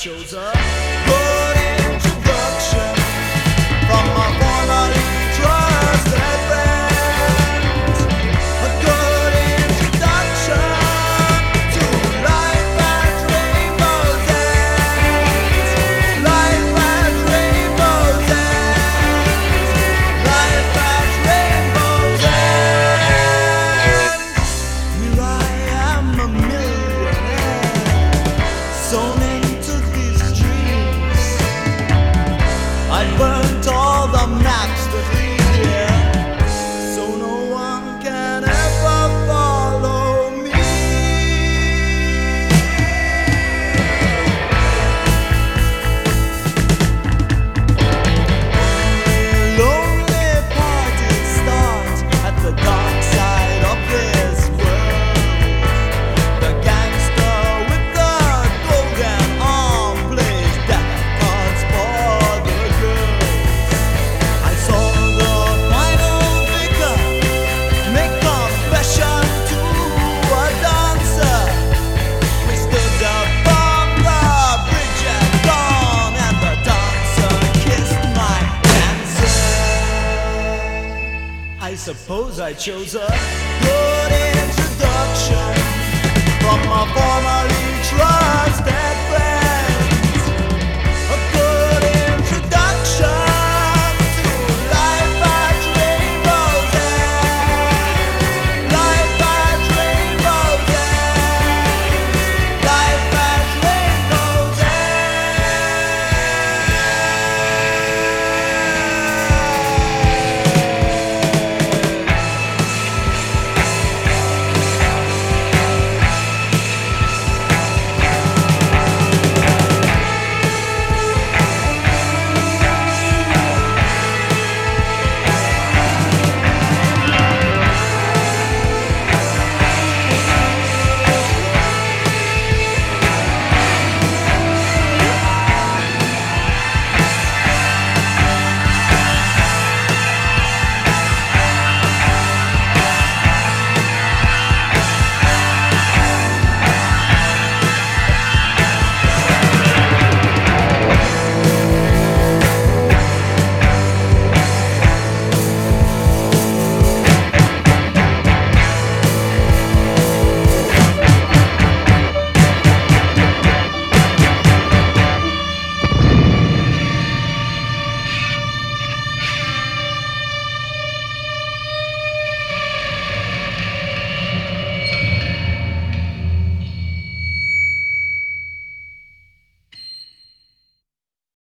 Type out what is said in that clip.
chose a good introduction from my formerly trusted friends. A good introduction to life at Rainbow's End. Life at Rainbow's End. Life at Rainbow's End. Here I am, a millionaire, sewn into these dreams. I burnt all the maps that lead here, so no one can ever follow me. Lonely parties start at the dark side of this world. The gangster with the golden arm plays death cards for the girls. I saw the final vicar make confession to a dancer. We stood up on the bridge at dawn, and the dancer kissed my dancer. I suppose I chose a good introduction from a formerly